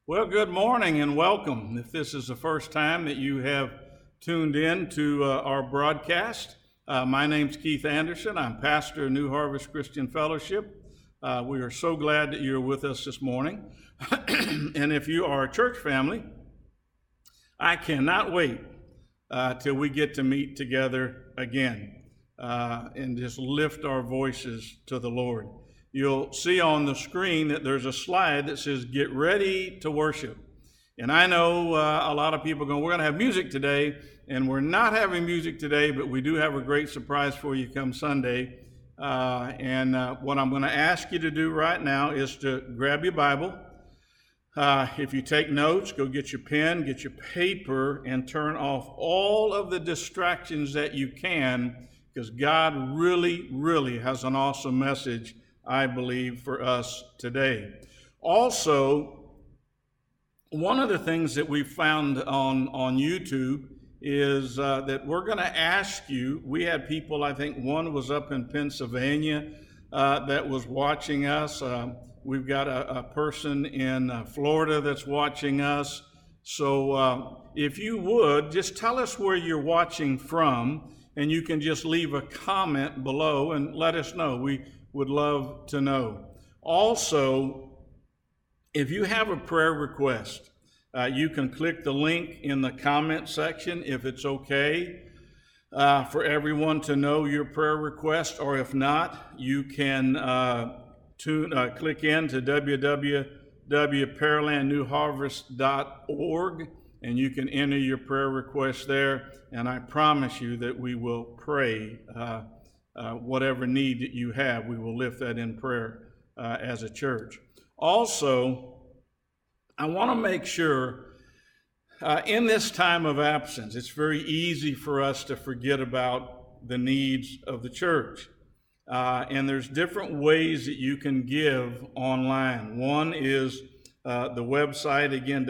Well, good morning and welcome. If this is the first time that you have tuned in to our broadcast, my name's Keith Anderson. I'm pastor of New Harvest Christian Fellowship. We are so glad that you're with us this morning. And if you are a church family, I cannot wait till we get to meet together again and just lift our voices to the Lord. You'll see on the screen that there's a slide that says, "Get ready to worship." And I know a lot of people going, "We're going to have music today," and we're not having music today, but we do have a great surprise for you come Sunday. What I'm going to ask you to do right now is to grab your Bible. If you take notes, go get your pen, get your paper, and turn off all of the distractions that you can, because God really, really has an awesome message, I believe, for us today. Also, one of the things that we found on YouTube is that we're going to ask you, we had people, I think one was up in Pennsylvania that was watching us. We've got a person in Florida that's watching us. So if you would, just tell us where you're watching from, and you can just leave a comment below and let us know. We would love to know. Also, if you have a prayer request, you can click the link in the comment section if it's okay for everyone to know your prayer request, or if not, you can click into www.pearlandnewharvest.org and you can enter your prayer request there, and I promise you that we will pray whatever need that you have. We will lift that in prayer as a church. Also, I want to make sure in this time of absence, it's very easy for us to forget about the needs of the church. And there's different ways that you can give online. One is the website, again,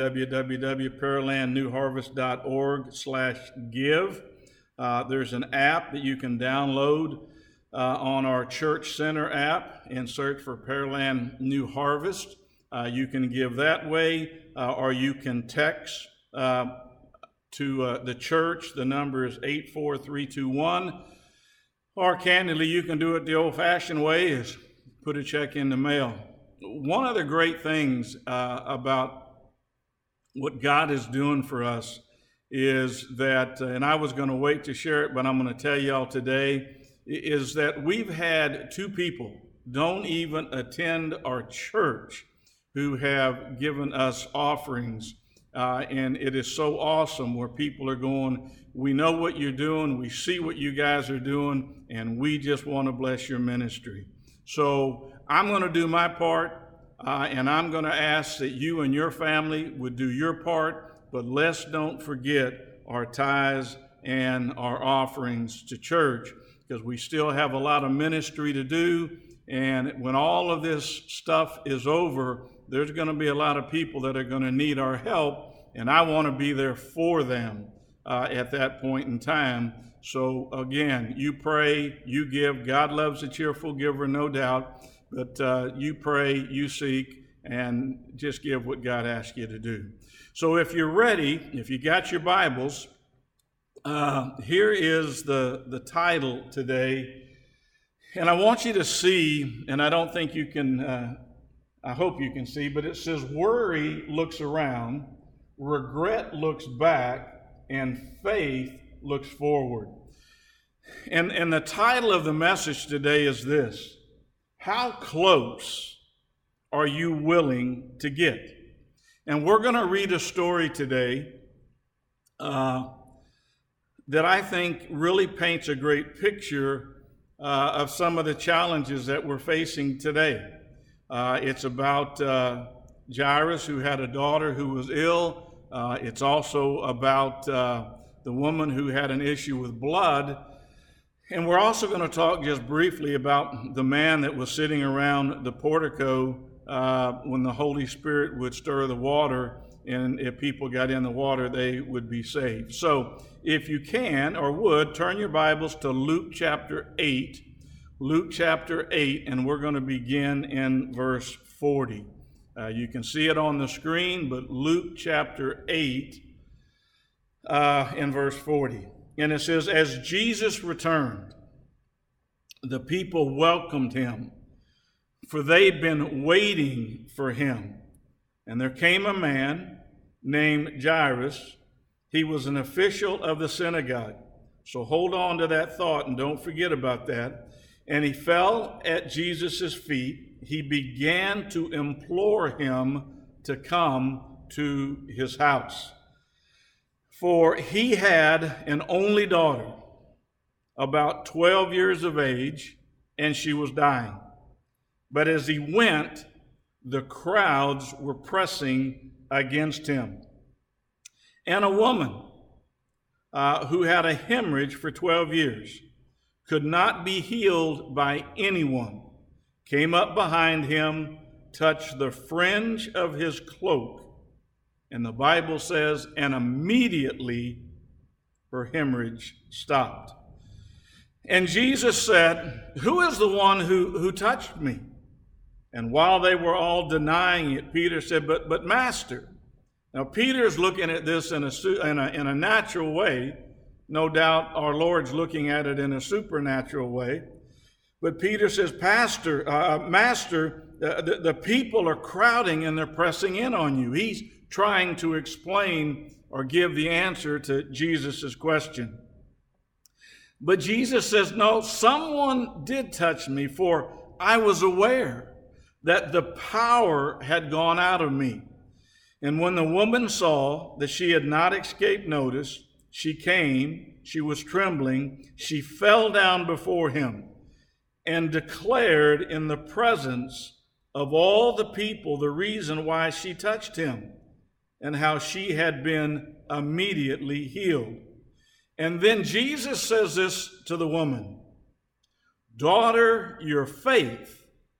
www.pearlandnewharvest.org/give. There's an app that you can download on our Church Center app and search for Pearland New Harvest. You can give that way, or you can text to the church. The number is 84321. Or candidly, you can do it the old-fashioned way, is put a check in the mail. One of the great things about what God is doing for us is that, and I was going to wait to share it, but I'm going to tell y'all today, is that we've had two people don't even attend our church who have given us offerings. And it is so awesome where people are going, "We know what you're doing, we see what you guys are doing, and we just want to bless your ministry." So I'm going to do my part, and I'm going to ask that you and your family would do your part, but let's don't forget our tithes and our offerings to church, because we still have a lot of ministry to do. And when all of this stuff is over, there's going to be a lot of people that are going to need our help, and I want to be there for them at that point in time. So again, you pray, you give. God loves a cheerful giver, no doubt, but you pray, you seek, and just give what God asks you to do. So if you're ready, if you got your Bibles, here is the title today. And I want you to see, and I don't think you can, I hope you can see, but it says, "Worry looks around, regret looks back, and faith looks forward." And the title of the message today is this: how close are you willing to get? And we're going to read a story today that I think really paints a great picture of some of the challenges that we're facing today. It's about Jairus, who had a daughter who was ill. It's also about the woman who had an issue with blood. And we're also going to talk just briefly about the man that was sitting around the portico when the Holy Spirit would stir the water, and if people got in the water, they would be saved. So if you can or would, turn your Bibles to Luke chapter 8. Luke chapter 8, and we're going to begin in verse 40. You can see it on the screen, but Luke chapter 8 in verse 40. And it says, as Jesus returned, the people welcomed him, for they'd been waiting for him. And there came a man named Jairus. He was an official of the synagogue. So hold on to that thought and don't forget about that. And he fell at Jesus' feet. He began to implore him to come to his house. For he had an only daughter, about 12 years of age, and she was dying. But as he went, the crowds were pressing against him. And a woman who had a hemorrhage for 12 years, could not be healed by anyone, came up behind him, touched the fringe of his cloak, and the Bible says, and immediately her hemorrhage stopped. And Jesus said, who is the one who touched me? And while they were all denying it, Peter said, but Master. Now, Peter's looking at this in a natural way. No doubt our Lord's looking at it in a supernatural way. But Peter says, Master, the people are crowding and they're pressing in on you. He's trying to explain or give the answer to Jesus' question. But Jesus says, no, someone did touch me, for I was aware that the power had gone out of me. And when the woman saw that she had not escaped notice, she came, she was trembling, she fell down before him and declared in the presence of all the people the reason why she touched him and how she had been immediately healed. And then Jesus says this to the woman, daughter, your faith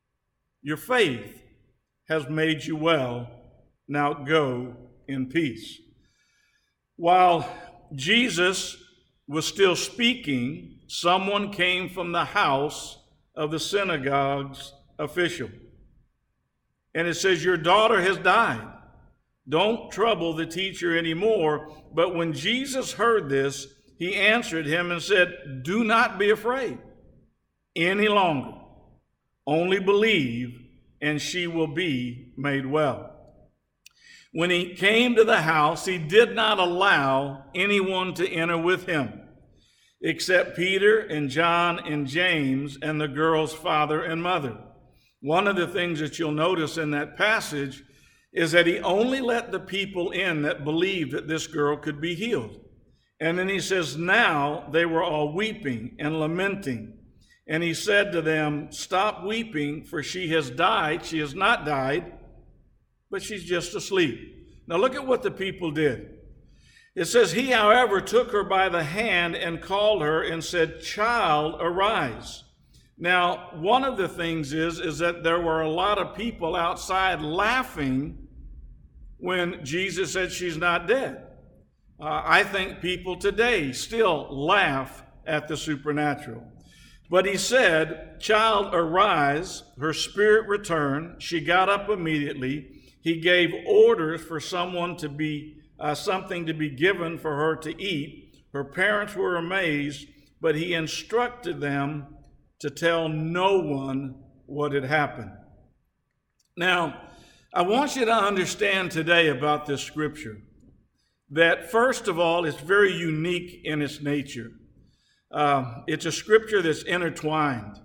has made you well. Now go in peace. While Jesus was still speaking, someone came from the house of the synagogue's official. And it says, your daughter has died. Don't trouble the teacher anymore. But when Jesus heard this, he answered him and said, do not be afraid any longer. Only believe, and she will be made well. When he came to the house, he did not allow anyone to enter with him, except Peter and John and James and the girl's father and mother. One of the things that you'll notice in that passage is that he only let the people in that believed that this girl could be healed. And then he says, now they were all weeping and lamenting. And he said to them, stop weeping, for she has died. She has not died, but she's just asleep. Now look at what the people did. It says, he, however, took her by the hand and called her and said, child, arise. Now, one of the things is that there were a lot of people outside laughing when Jesus said she's not dead. I think people today still laugh at the supernatural. But he said, child, arise. Her spirit returned. She got up immediately. He gave orders for something to be given for her to eat. Her parents were amazed, but he instructed them to tell no one what had happened. Now, I want you to understand today about this scripture that, first of all, it's very unique in its nature. It's a scripture that's intertwined.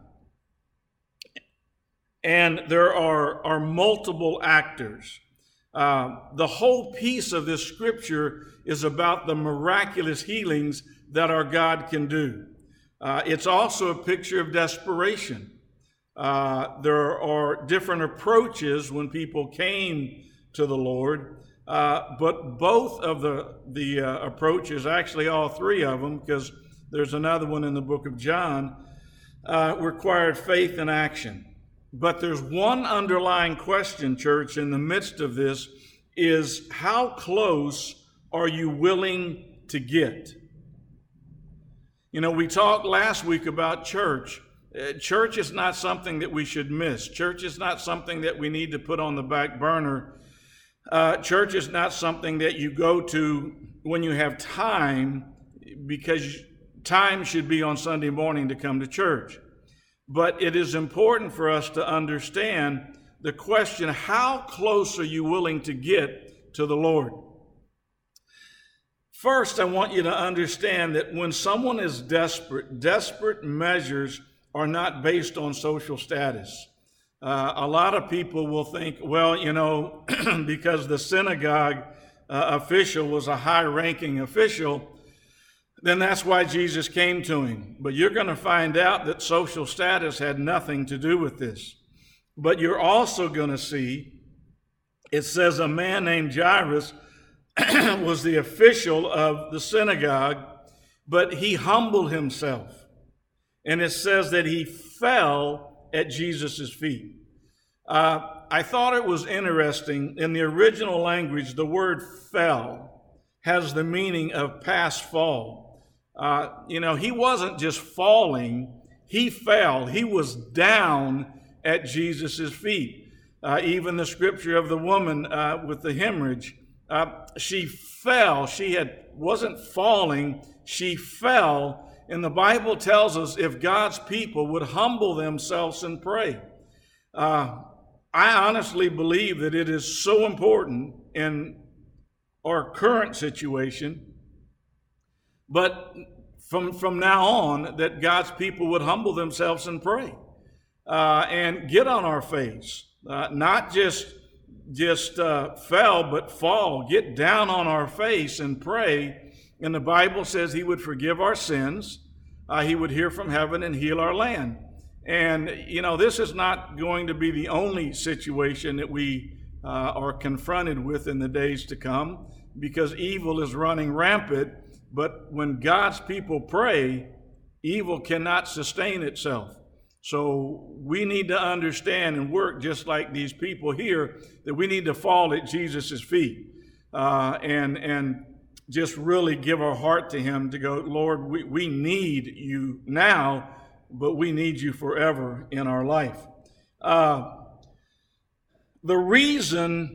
And there are multiple actors. The whole piece of this scripture is about the miraculous healings that our God can do. It's also a picture of desperation. There are different approaches when people came to the Lord, but both of the approaches, actually all three of them, because there's another one in the book of John, required faith and action. But there's one underlying question, church, in the midst of this, is how close are you willing to get? You know, we talked last week about church, Church is not something that we should miss. Church is not something that we need to put on the back burner. Church is not something that you go to when you have time, because time should be on Sunday morning to come to church. But it is important for us to understand the question, how close are you willing to get to the Lord? First, I want you to understand that when someone is desperate measures are not based on social status. A lot of people will think, well, because the synagogue official was a high-ranking official, then that's why Jesus came to him. But you're going to find out that social status had nothing to do with this. But you're also going to see, it says a man named Jairus was the official of the synagogue, but he humbled himself. And it says that he fell at Jesus' feet. I thought it was interesting. In the original language, the word fell has the meaning of past fall. He wasn't just falling, he fell. He was down at Jesus' feet. Even the scripture of the woman with the hemorrhage, she fell. Wasn't falling, she fell. And the Bible tells us if God's people would humble themselves and pray. I honestly believe that it is so important in our current situation, but from now on, that God's people would humble themselves and pray and get on our face, not just fell, but fall, get down on our face and pray. And the Bible says he would forgive our sins, he would hear from heaven and heal our land. And, this is not going to be the only situation that we are confronted with in the days to come, because evil is running rampant. But when God's people pray, evil cannot sustain itself. So we need to understand and work just like these people here, that we need to fall at Jesus' feet and just really give our heart to him, to go, Lord, we need you now, but we need you forever in our life. The reason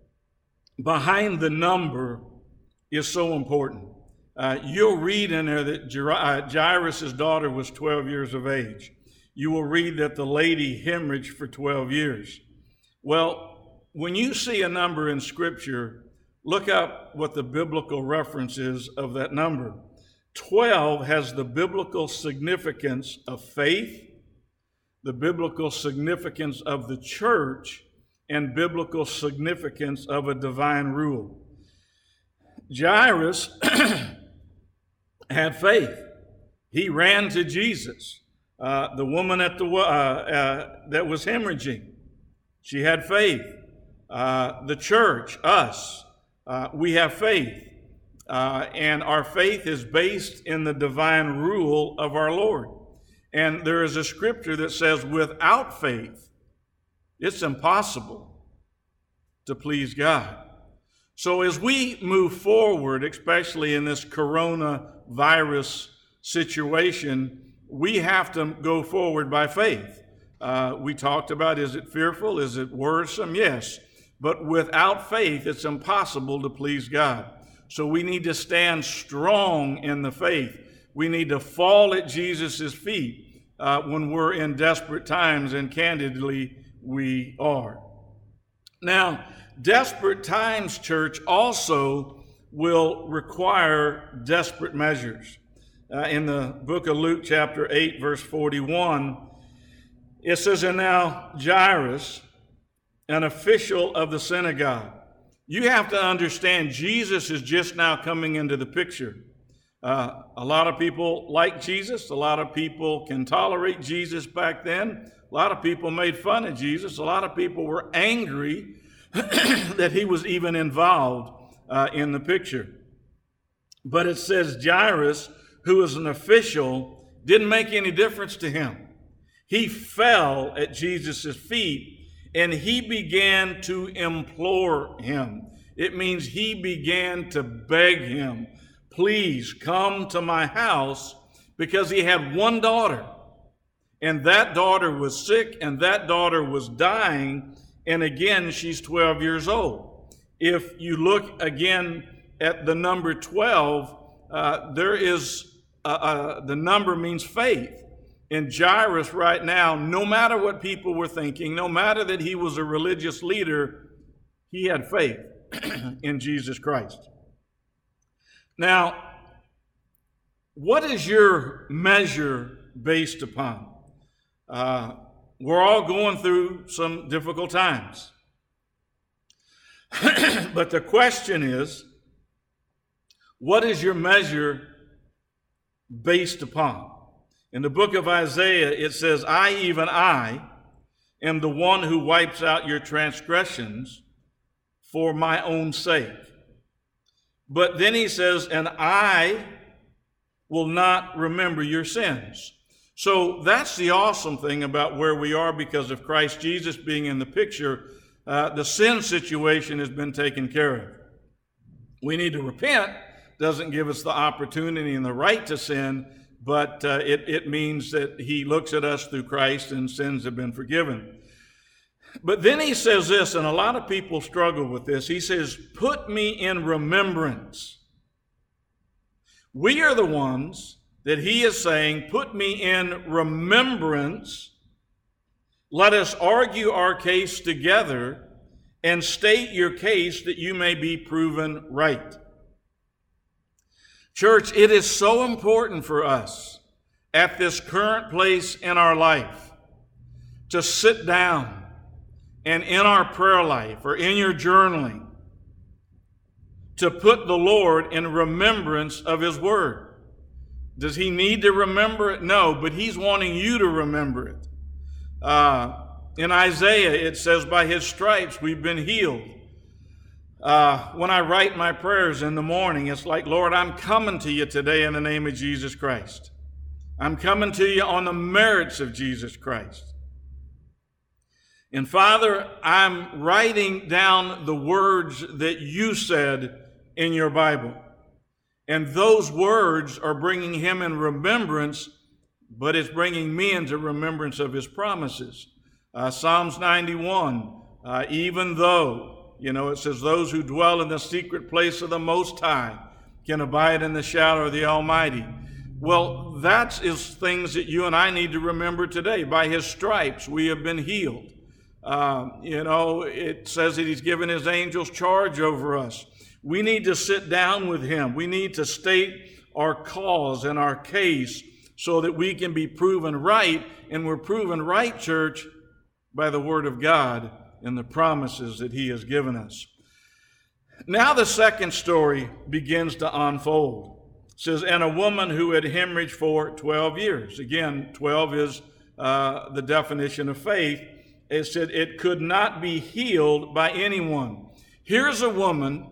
behind the number is so important. You'll read in there that Jairus' daughter was 12 years of age. You will read that the lady hemorrhaged for 12 years. Well, when you see a number in Scripture, look up what the biblical reference is of that number. 12 has the biblical significance of faith, the biblical significance of the church, and biblical significance of a divine rule. Jairus had faith. He ran to Jesus. The woman at that was hemorrhaging, she had faith. The church, us, we have faith. And our faith is based in the divine rule of our Lord. And there is a scripture that says, without faith, it's impossible to please God. So as we move forward, especially in this coronavirus situation, we have to go forward by faith. We talked about, is it fearful? Is it worrisome? Yes. But without faith, it's impossible to please God. So we need to stand strong in the faith. We need to fall at Jesus' feet when we're in desperate times, and candidly, we are. Now, desperate times, church, also will require desperate measures. In the book of Luke, chapter 8, verse 41, it says, and now Jairus, an official of the synagogue. You have to understand, Jesus is just now coming into the picture. A lot of people like Jesus. A lot of people can tolerate Jesus back then. A lot of people made fun of Jesus. A lot of people were angry that he was even involved in the picture. But it says Jairus, who was an official, didn't make any difference to him. He fell at Jesus' feet and he began to implore him. It means he began to beg him, please come to my house, because he had one daughter. And that daughter was sick, and that daughter was dying, and again, she's 12 years old. If you look again at the number 12, the number means faith. And Jairus right now, no matter what people were thinking, no matter that he was a religious leader, he had faith in Jesus Christ. Now, what is your measure based upon? We're all going through some difficult times. But the question is, what is your measure based upon? In the book of Isaiah, it says, I, even I, am the one who wipes out your transgressions for my own sake. But then he says, and I will not remember your sins. So that's the awesome thing about where we are because of Christ Jesus being in the picture. The sin situation has been taken care of. We need to repent. Doesn't give us the opportunity and the right to sin, but it means that he looks at us through Christ and sins have been forgiven. But then he says this, and a lot of people struggle with this. He says, put me in remembrance. We are the ones that he is saying, put me in remembrance. Let us argue our case together and state your case that you may be proven right. Church, it is so important for us at this current place in our life to sit down and in our prayer life or in your journaling to put the Lord in remembrance of his word. Does he need to remember it? No, but he's wanting you to remember it. In Isaiah, it says, by his stripes we've been healed. When I write my prayers in the morning, it's like, Lord, I'm coming to you today in the name of Jesus Christ. I'm coming to you on the merits of Jesus Christ. And Father, I'm writing down the words that you said in your Bible. And those words are bringing him in remembrance, but it's bringing me into remembrance of his promises. Psalms 91, even though, it says, those who dwell in the secret place of the Most High can abide in the shadow of the Almighty. Well, that is things that you and I need to remember today. By his stripes, we have been healed. It says that he's given his angels charge over us. We need to sit down with him. We need to state our cause and our case so that we can be proven right. And we're proven right, church, by the word of God and the promises that he has given us. Now the second story begins to unfold. It says, and a woman who had hemorrhaged for 12 years. Again, 12 is the definition of faith. It said it could not be healed by anyone. Here's a woman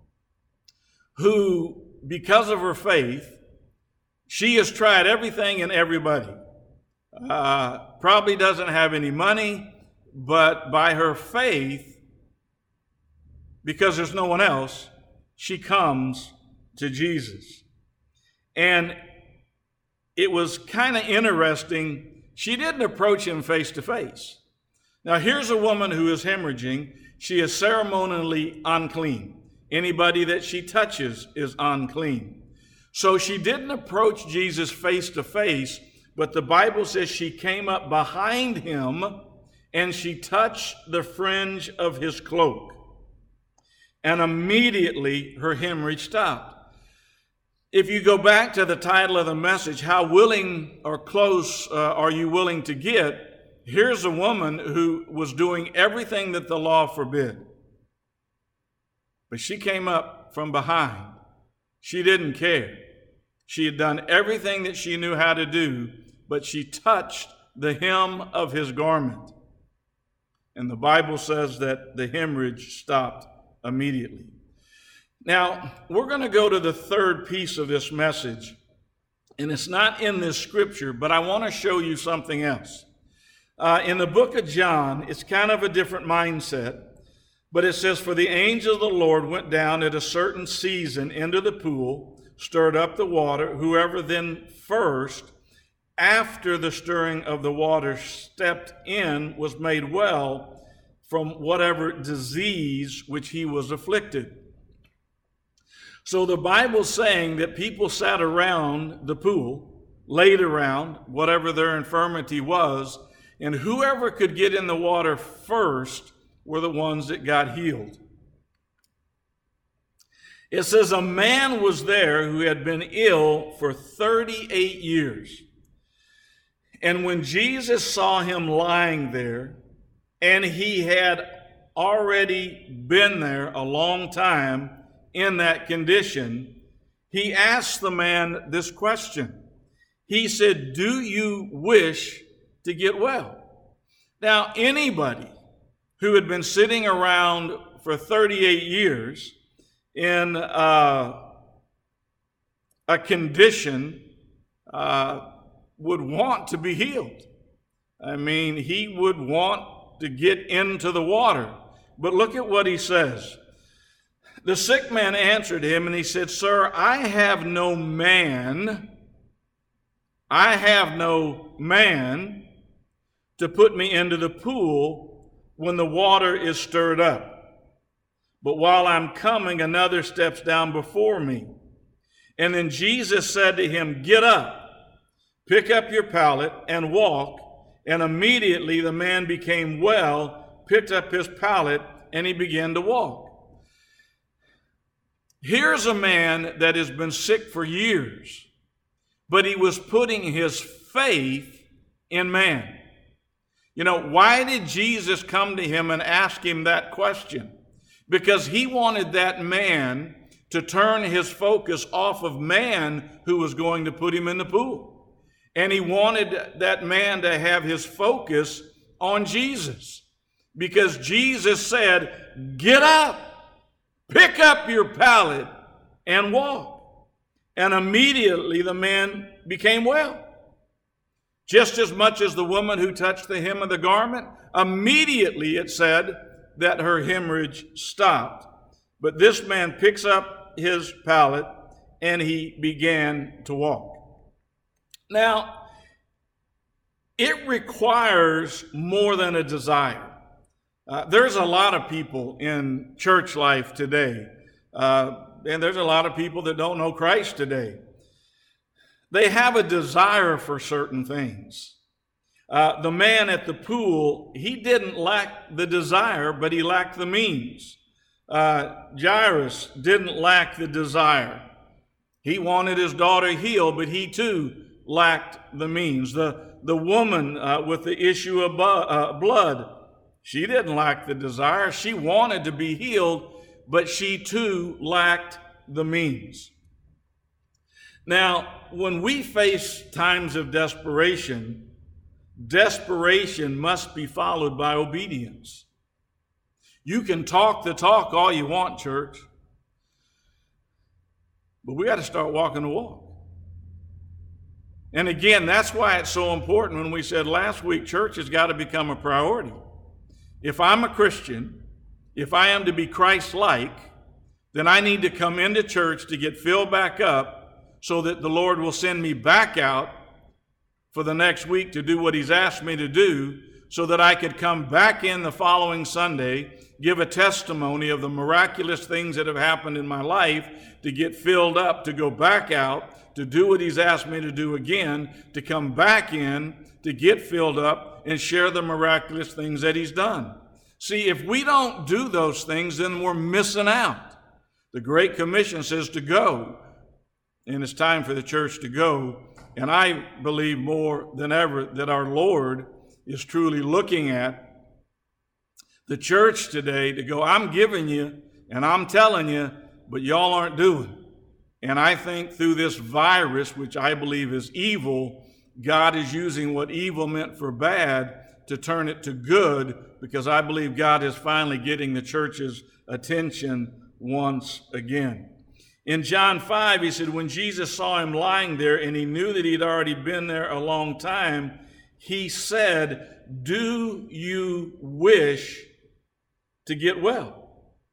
who, because of her faith, she has tried everything and everybody. Probably doesn't have any money, but by her faith, because there's no one else, she comes to Jesus. And it was kind of interesting. She didn't approach him face to face. Now, here's a woman who is hemorrhaging. She is ceremonially unclean. Anybody that she touches is unclean. So she didn't approach Jesus face to face, but the Bible says she came up behind him and she touched the fringe of his cloak. And immediately her hemorrhage stopped. If you go back to the title of the message, how willing or close are you willing to get? Here's a woman who was doing everything that the law forbid. But she came up from behind. She didn't care. She had done everything that she knew how to do, but she touched the hem of his garment. And the Bible says that the hemorrhage stopped immediately. Now, we're going to go to the third piece of this message. And it's not in this scripture, but I want to show you something else. In the book of John, it's kind of a different mindset. But it says, for the angel of the Lord went down at a certain season into the pool, stirred up the water. Whoever then first after the stirring of the water, stepped in, was made well from whatever disease which he was afflicted. So the Bible's saying that people sat around the pool, laid around, whatever their infirmity was, and whoever could get in the water first were the ones that got healed. It says a man was there who had been ill for 38 years. And when Jesus saw him lying there, and he had already been there a long time in that condition, he asked the man this question. He said, "Do you wish to get well?" Now, anybody who had been sitting around for 38 years in a condition would want to be healed. I mean, he would want to get into the water. But look at what he says. The sick man answered him and he said, "Sir, I have no man to put me into the pool when the water is stirred up. But while I'm coming, another steps down before me." And then Jesus said to him, "Get up, pick up your pallet and walk." And immediately the man became well, picked up his pallet, and he began to walk. Here's a man that has been sick for years, but he was putting his faith in man. You know, why did Jesus come to him and ask him that question? Because he wanted that man to turn his focus off of man who was going to put him in the pool. And he wanted that man to have his focus on Jesus. Because Jesus said, "Get up, pick up your pallet, and walk." And immediately the man became well. Just as much as the woman who touched the hem of the garment, immediately it said that her hemorrhage stopped. But this man picks up his pallet and he began to walk. Now, it requires more than a desire. There's a lot of people in church life today, and there's a lot of people that don't know Christ today. They have a desire for certain things. The man at the pool, he didn't lack the desire, but he lacked the means. Jairus didn't lack the desire. He wanted his daughter healed, but he too lacked the means. The woman with the issue of blood, she didn't lack the desire. She wanted to be healed, but she too lacked the means. Now, when we face times of desperation, desperation must be followed by obedience. You can talk the talk all you want, church, but we got to start walking the walk. And again, that's why it's so important when we said last week, church has got to become a priority. If I'm a Christian, if I am to be Christ-like, then I need to come into church to get filled back up so that the Lord will send me back out for the next week to do what he's asked me to do, so that I could come back in the following Sunday, give a testimony of the miraculous things that have happened in my life, to get filled up, to go back out, to do what he's asked me to do again, to come back in, to get filled up, and share the miraculous things that he's done. See, if we don't do those things, then we're missing out. The Great Commission says to go, and it's time for the church to go. And I believe more than ever that our Lord is truly looking at the church today to go, "I'm giving you and I'm telling you, but y'all aren't doing." And I think through this virus, which I believe is evil, God is using what evil meant for bad to turn it to good, because I believe God is finally getting the church's attention once again. In John 5, he said, when Jesus saw him lying there and he knew that he'd already been there a long time, he said, "Do you wish to get well?"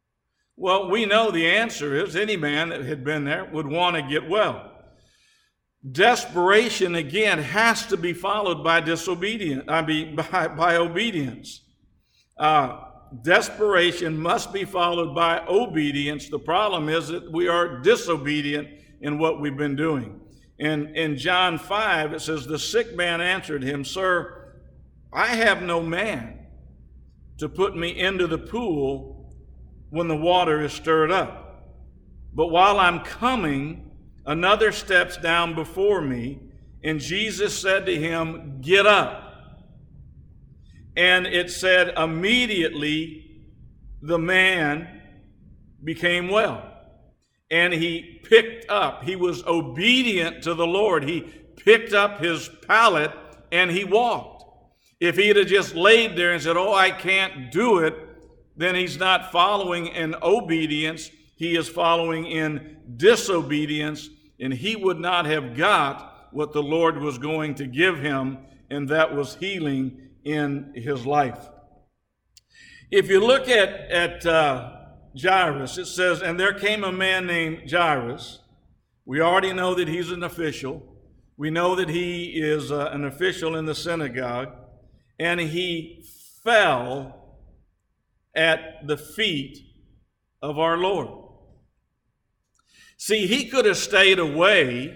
Well, we know the answer is any man that had been there would want to get well. Desperation, again, has to be followed by by obedience. Desperation must be followed by obedience. The problem is that we are disobedient in what we've been doing. And in John 5, it says, the sick man answered him, Sir, I have no man to put me into the pool when the water is stirred up. But while I'm coming, another steps down before me. And Jesus said to him, Get up. And it said, immediately the man became well. And he picked up. He was obedient to the Lord. He picked up his pallet and he walked. If he had just laid there and said, oh, I can't do it, then he's not following in obedience. He is following in disobedience, and he would not have got what the Lord was going to give him, and that was healing in his life. If you look at Jairus, it says, and there came a man named Jairus. We already know that he's an official. We know that he is an official in the synagogue, and he fell at the feet of our Lord. See, he could have stayed away,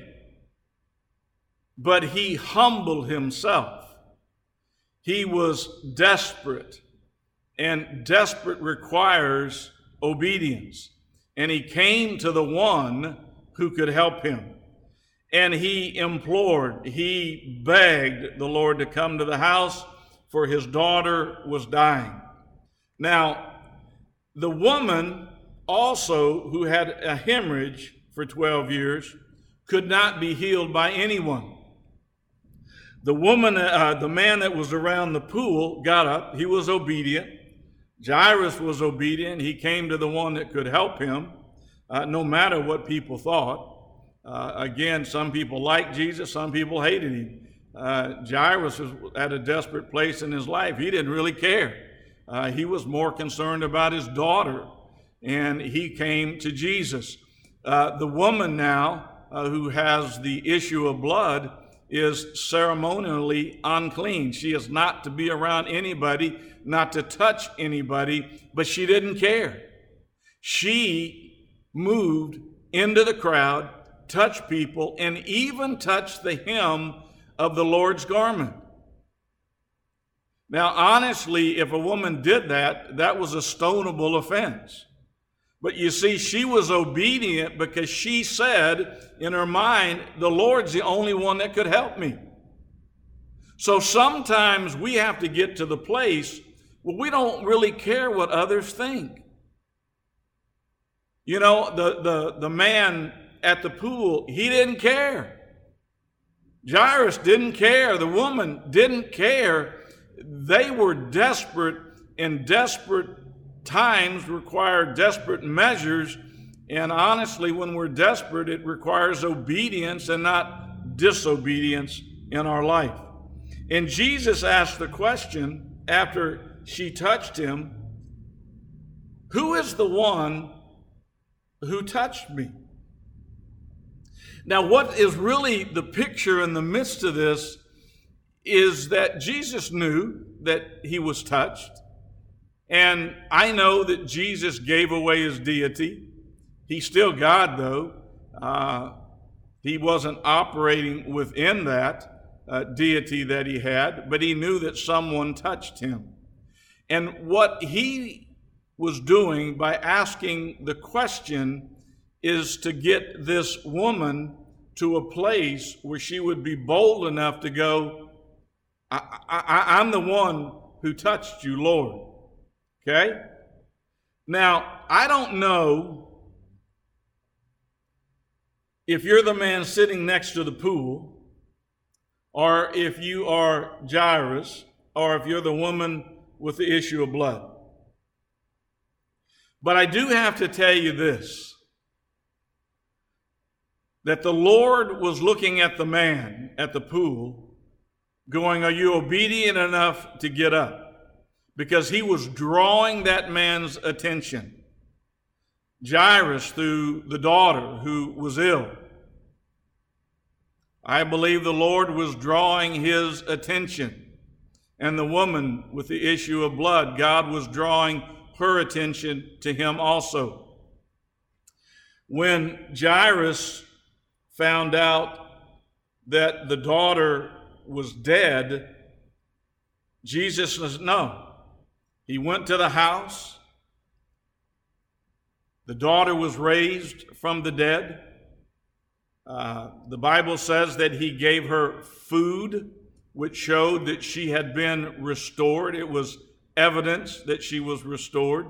but he humbled himself. He was desperate, and desperate requires obedience. And he came to the one who could help him. And he implored, he begged the Lord to come to the house, for his daughter was dying. Now, the woman also, who had a hemorrhage for 12 years, could not be healed by anyone. The man that was around the pool got up. He was obedient. Jairus was obedient. He came to the one that could help him, no matter what people thought. Again, some people liked Jesus, some people hated him. Jairus was at a desperate place in his life. He didn't really care. He was more concerned about his daughter, and he came to Jesus. The woman now who has the issue of blood is ceremonially unclean. She is not to be around anybody, not to touch anybody, but she didn't care. She moved into the crowd, touched people, and even touched the hem of the Lord's garment. Now, honestly, if a woman did that, that was a stonable offense. But you see, she was obedient because she said in her mind, the Lord's the only one that could help me. So sometimes we have to get to the place where we don't really care what others think. You know, the man at the pool, he didn't care. Jairus didn't care. The woman didn't care. They were desperate, and desperate times require desperate measures. And honestly, when we're desperate, it requires obedience and not disobedience in our life. And Jesus asked the question after she touched him, who is the one who touched me? Now, what is really the picture in the midst of this is that Jesus knew that he was touched. And I know that Jesus gave away his deity. He's still God, though. He wasn't operating within that deity that he had, but he knew that someone touched him. And what he was doing by asking the question is to get this woman to a place where she would be bold enough to go, I'm the one who touched you, Lord. Okay? Now, I don't know if you're the man sitting next to the pool, or if you are Jairus, or if you're the woman with the issue of blood. But I do have to tell you this, that the Lord was looking at the man at the pool, going, are you obedient enough to get up? Because he was drawing that man's attention. Jairus, through the daughter who was ill. I believe the Lord was drawing his attention. And the woman with the issue of blood, God was drawing her attention to him also. When Jairus found out that the daughter was dead, Jesus says no. He went to the house. The daughter was raised from the dead. The Bible says that he gave her food, which showed that she had been restored. It was evidence that she was restored.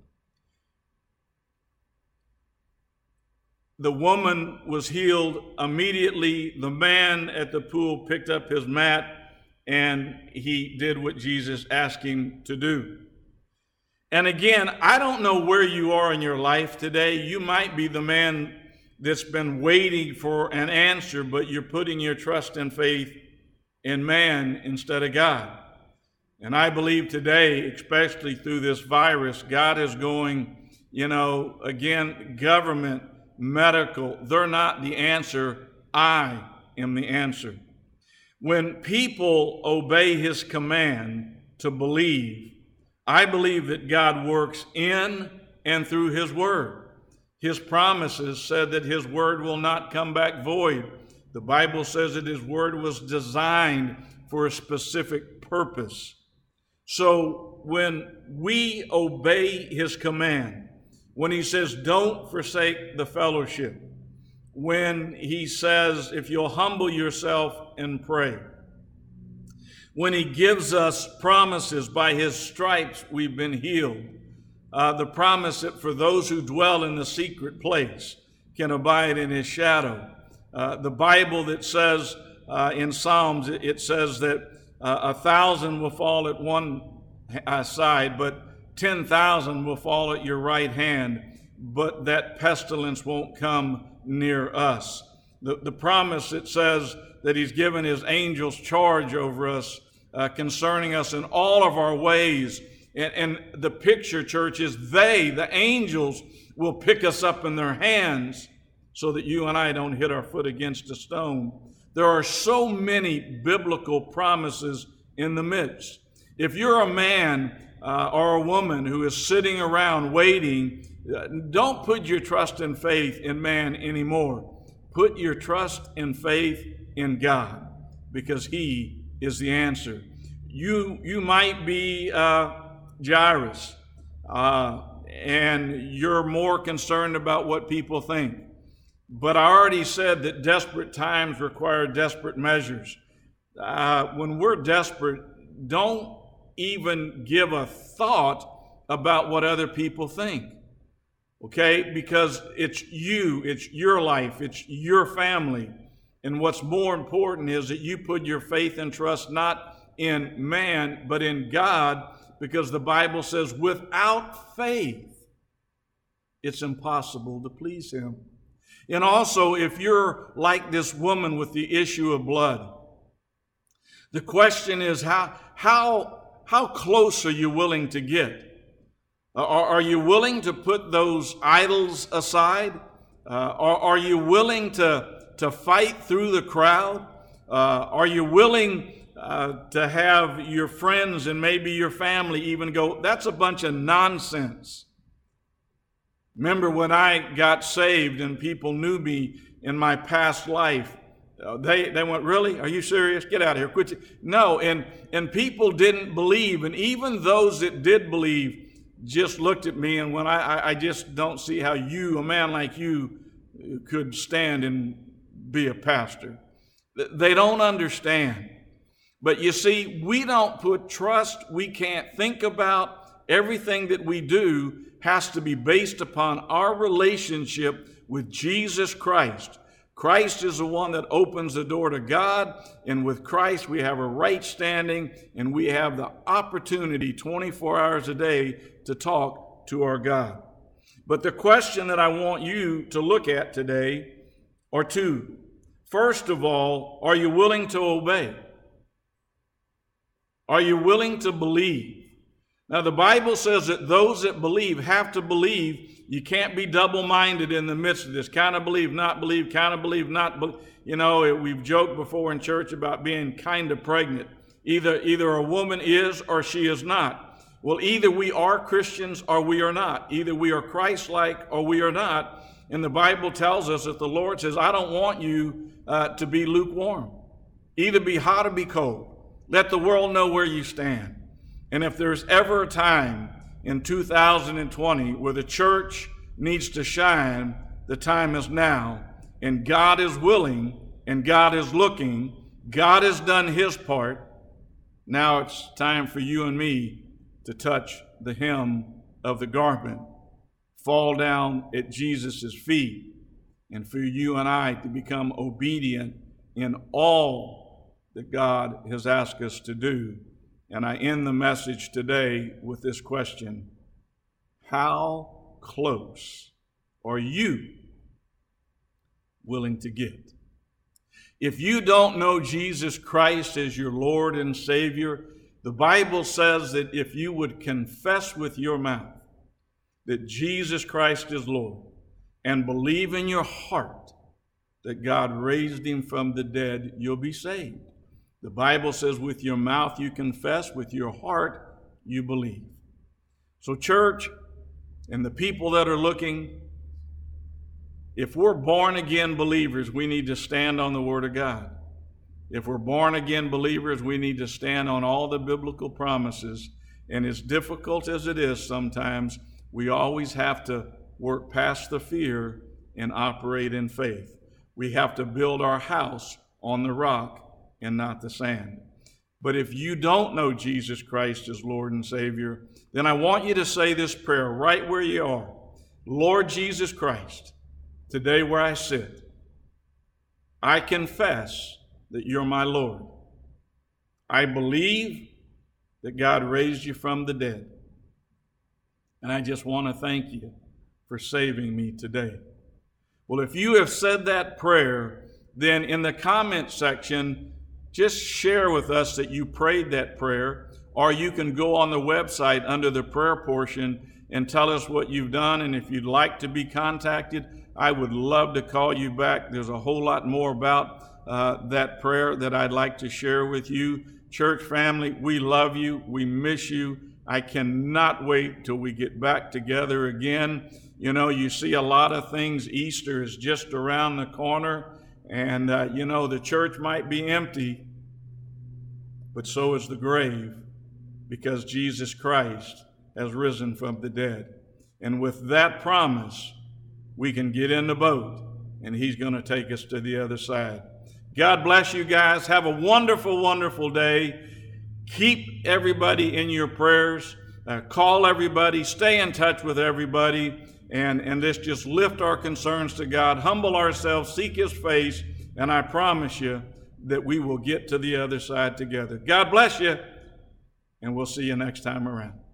The woman was healed immediately. The man at the pool picked up his mat and he did what Jesus asked him to do. And again, I don't know where you are in your life today. You might be the man that's been waiting for an answer, but you're putting your trust and faith in man instead of God. And I believe today, especially through this virus, God is going, again, government, medical, they're not the answer. I am the answer. When people obey his command to believe, I believe that God works in and through his word. His promises said that his word will not come back void. The Bible says that his word was designed for a specific purpose. So when we obey his command, when he says, don't forsake the fellowship, when he says, if you'll humble yourself and pray, when he gives us promises, by his stripes we've been healed, the promise that for those who dwell in the secret place can abide in his shadow. The Bible that says in Psalms, it says that 1,000 will fall at one side, but 10,000 will fall at your right hand, but that pestilence won't come near us. The promise that says that he's given his angels charge over us concerning us in all of our ways. And the picture, church, is the angels, will pick us up in their hands so that you and I don't hit our foot against a stone. There are so many biblical promises in the midst. If you're a man or a woman who is sitting around waiting, don't put your trust and faith in man anymore. Put your trust and faith in God, because he is the answer. You might be Jairus, and you're more concerned about what people think. But I already said that desperate times require desperate measures. When we're desperate, don't even give a thought about what other people think. Okay? Because it's you, it's your life, it's your family. And what's more important is that you put your faith and trust not in man, but in God, because the Bible says without faith, it's impossible to please him. And also, if you're like this woman with the issue of blood, the question is how close are you willing to get? Are you willing to put those idols aside? Are you willing to fight through the crowd? Are you willing to have your friends and maybe your family even go, that's a bunch of nonsense? Remember when I got saved and people knew me in my past life, they went, really? Are you serious? Get out of here. Quit. No, and people didn't believe. And even those that did believe just looked at me and went, I just don't see how you, a man like you, could stand and be a pastor. They don't understand. But you see, we don't put trust. We can't think about. Everything that we do has to be based upon our relationship with Jesus Christ. Christ is the one that opens the door to God, and with Christ we have a right standing, and we have the opportunity 24 hours a day to talk to our God. But the question that I want you to look at today are two. First of all, are you willing to obey? Are you willing to believe? Now, the Bible says that those that believe have to believe. You can't be double-minded in the midst of this. Kind of believe, not believe, kind of believe, not believe. You know, we've joked before in church about being kind of pregnant. Either a woman is or she is not. Well, either we are Christians or we are not. Either we are Christ-like or we are not. And the Bible tells us that the Lord says, I don't want you to be lukewarm. Either be hot or be cold. Let the world know where you stand. And if there's ever a time in 2020 where the church needs to shine, the time is now. And God is willing, and God is looking. God has done his part. Now it's time for you and me to touch the hem of the garment, fall down at Jesus' feet, and for you and I to become obedient in all that God has asked us to do. And I end the message today with this question: how close are you willing to get? If you don't know Jesus Christ as your Lord and Savior, the Bible says that if you would confess with your mouth that Jesus Christ is Lord and believe in your heart that God raised him from the dead, you'll be saved. The Bible says with your mouth you confess, with your heart you believe. So church, and the people that are looking, if we're born-again believers, we need to stand on the Word of God. If we're born-again believers, we need to stand on all the biblical promises. And as difficult as it is sometimes, we always have to work past the fear and operate in faith. We have to build our house on the rock and not the sand. But if you don't know Jesus Christ as Lord and Savior, then I want you to say this prayer right where you are. Lord Jesus Christ, today where I sit, I confess that you're my Lord. I believe that God raised you from the dead. And I just want to thank you for saving me today. Well, if you have said that prayer, then in the comment section, just share with us that you prayed that prayer, or you can go on the website under the prayer portion and tell us what you've done. And if you'd like to be contacted, I would love to call you back. There's a whole lot more about that prayer that I'd like to share with you. Church family, we love you. We miss you. I cannot wait till we get back together again. You know, you see a lot of things. Easter is just around the corner. And, you know, the church might be empty, but so is the grave, because Jesus Christ has risen from the dead. And with that promise, we can get in the boat, and he's going to take us to the other side. God bless you guys. Have a wonderful, wonderful day. Keep everybody in your prayers. Call everybody. Stay in touch with everybody. And let's just lift our concerns to God, humble ourselves, seek his face, and I promise you that we will get to the other side together. God bless you, and we'll see you next time around.